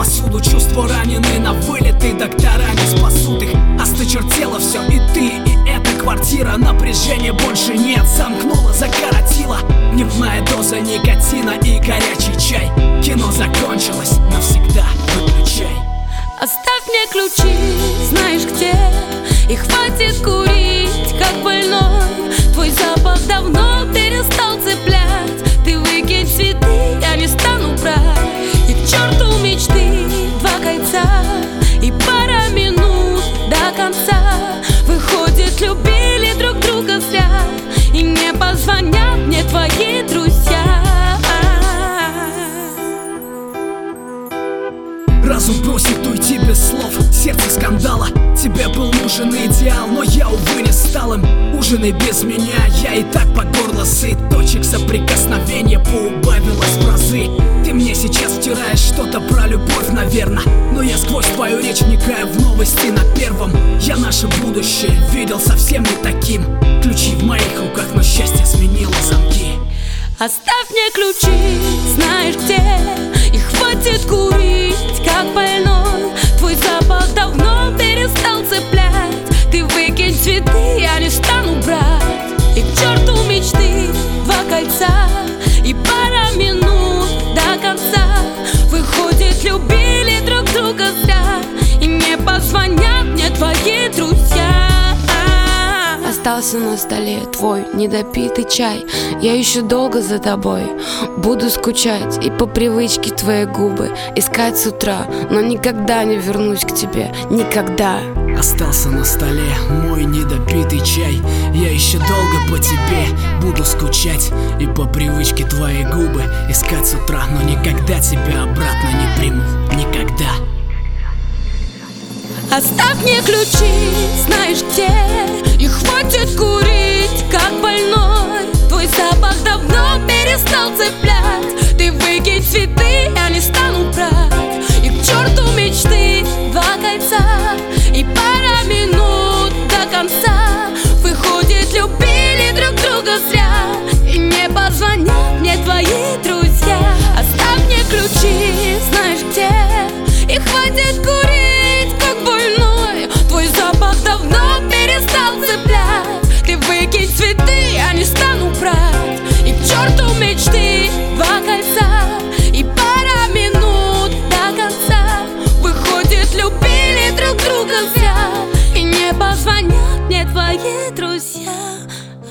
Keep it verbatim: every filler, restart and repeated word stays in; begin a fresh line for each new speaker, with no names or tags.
посуду. Чувства ранены на вылет, и доктора не спасут их. Осточертело все, и ты, и эта квартира. Напряжения больше нет, замкнула, закоротила. Дневная доза никотина и горячий чай. Кино закончилось, навсегда выключай.
Оставь мне ключи, знаешь где, и хватит курить, как больной. Твой запах давно перестал цеплять. Ты выкинь цветы, я не стану брать. И к черту мечты, два кольца и пара минут до конца. Выходит, любили друг друга зря, и не позвонят мне твои друзья.
Разум просит уйти без слов, сердце скандала. Тебе был нужен идеал, но я, увы, не стал им. Ужинай без меня, я и так по горло сыт. Точек соприкосновения поубавилось в разы. Ты мне сейчас втираешь что-то про любовь, наверно, но я сквозь твою речь вникаю в новости на первом. Я наше будущее видел совсем не таким. Ключи в моих руках, но счастье сменило замки.
Оставь мне ключи, знаешь где, и хватит курить, как больной. Твой запах давно перестал цеплять. Ты выкинь цветы, я не стану брать. И к черту мечты, два кольца и пара минут до конца. Выходит, любили друг друга зря, и не позвонят мне твои друзья. Остался на столе твой недопитый чай. Я еще долго за тобой буду скучать, и по привычке твои губы искать с утра, но никогда не вернусь к тебе, никогда.
Остался на столе мой недопитый чай. Я еще долго по тебе буду скучать, и по привычке твои губы искать с утра, но никогда тебя обратно не приму, никогда.
Оставь мне ключи, знаешь где, и хватит курить, как больной. Твой запах давно перестал цеплять. Ты выкинь цветы, я не стану брать. И к черту мечты, два кольца и пара минут до конца. Выходит, любили друг друга зря, и не позвонят мне твои друзья. Оставь мне ключи, знаешь где, и хватит курить, как больной. Твой запах давно перестал цеплять. Ты выкинь цветы, я не стану брать. И к черту мечты, два кольца и пара минут до конца. Выходит, любили друг друга зря, и не позвонят мне твои друзья.